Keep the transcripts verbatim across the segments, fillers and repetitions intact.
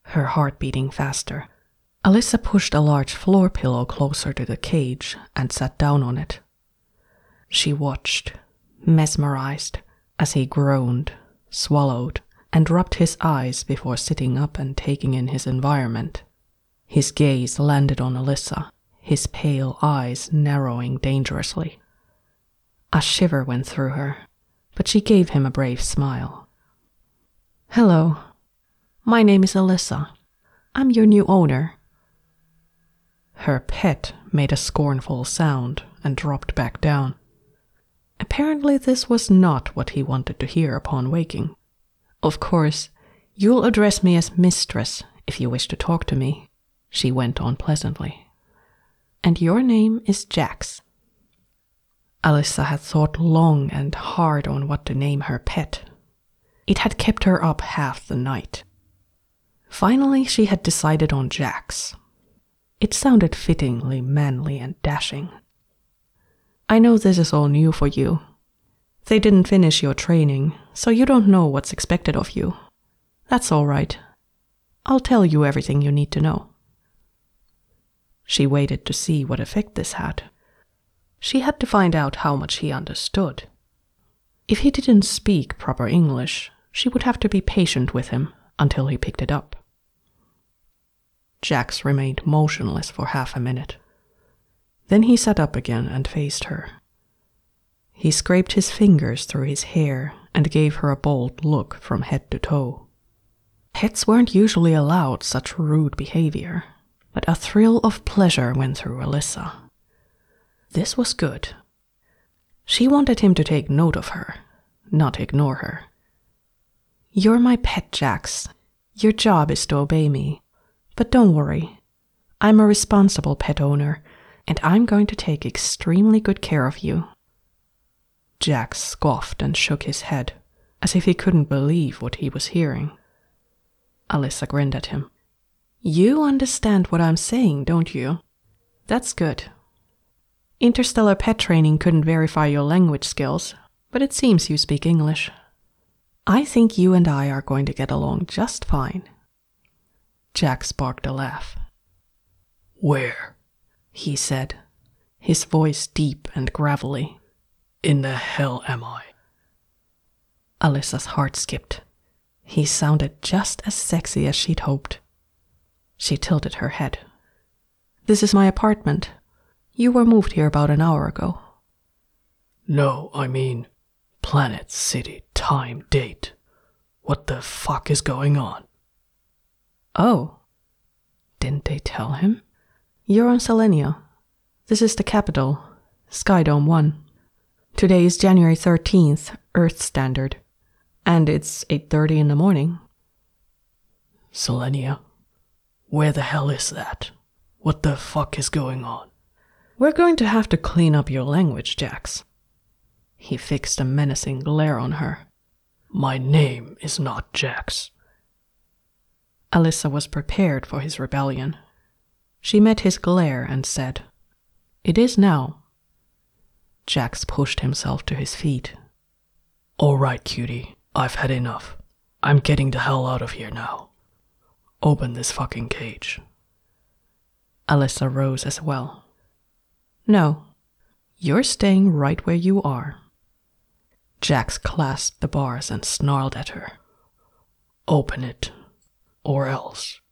her heart beating faster. Alyssa pushed a large floor pillow closer to the cage and sat down on it. She watched, mesmerized, as he groaned, swallowed, and rubbed his eyes before sitting up and taking in his environment. His gaze landed on Alyssa, his pale eyes narrowing dangerously. A shiver went through her, but she gave him a brave smile. "Hello, my name is Alyssa. I'm your new owner." Her pet made a scornful sound and dropped back down. Apparently this was not what he wanted to hear upon waking. "Of course, you'll address me as mistress if you wish to talk to me," she went on pleasantly. "And your name is Jax." Alyssa had thought long and hard on what to name her pet. It had kept her up half the night. Finally, she had decided on Jax. It sounded fittingly manly and dashing. "I know this is all new for you. They didn't finish your training, so you don't know what's expected of you. That's all right. I'll tell you everything you need to know." She waited to see what effect this had. She had to find out how much he understood. If he didn't speak proper English, she would have to be patient with him until he picked it up. Jax remained motionless for half a minute. Then he sat up again and faced her. He scraped his fingers through his hair and gave her a bold look from head to toe. Pets weren't usually allowed such rude behavior, but a thrill of pleasure went through Alyssa. This was good. She wanted him to take note of her, not ignore her. "You're my pet, Jax. Your job is to obey me. But don't worry. I'm a responsible pet owner, and I'm going to take extremely good care of you." Jax scoffed and shook his head, as if he couldn't believe what he was hearing. Alyssa grinned at him. "You understand what I'm saying, don't you? That's good. Interstellar pet training couldn't verify your language skills, but it seems you speak English. I think you and I are going to get along just fine." Jax barked a laugh. "Where?" he said, his voice deep and gravelly. "In the hell am I?" Alyssa's heart skipped. He sounded just as sexy as she'd hoped. She tilted her head. "This is my apartment. You were moved here about an hour ago." "No, I mean planet, city, time, date. What the fuck is going on?" "Oh, didn't they tell him? You're on Selenia. This is the capital, Skydome one. Today is January thirteenth, Earth Standard, and it's eight thirty in the morning." "Selenia? Where the hell is that? What the fuck is going on?" "We're going to have to clean up your language, Jax." He fixed a menacing glare on her. "My name is not Jax." Alyssa was prepared for his rebellion. She met his glare and said, "It is now." Jax pushed himself to his feet. "All right, cutie, I've had enough. I'm getting the hell out of here now. Open this fucking cage." Alyssa rose as well. "No, you're staying right where you are." Jax clasped the bars and snarled at her. "Open it, or else."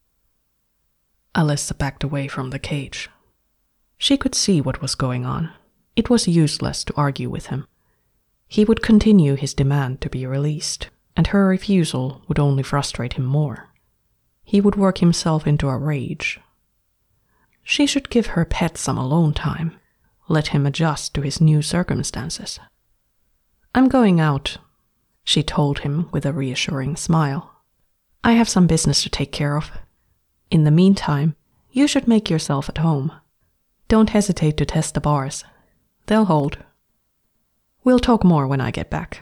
Alyssa backed away from the cage. She could see what was going on. It was useless to argue with him. He would continue his demand to be released, and her refusal would only frustrate him more. He would work himself into a rage. She should give her pet some alone time, let him adjust to his new circumstances. "I'm going out," she told him with a reassuring smile. "I have some business to take care of. In the meantime, you should make yourself at home. Don't hesitate to test the bars. They'll hold. We'll talk more when I get back."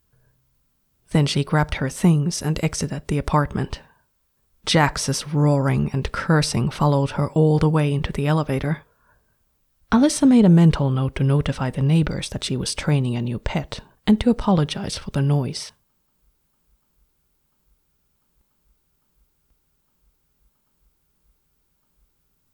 Then she grabbed her things and exited the apartment. Jax's roaring and cursing followed her all the way into the elevator. Alyssa made a mental note to notify the neighbors that she was training a new pet and to apologize for the noise.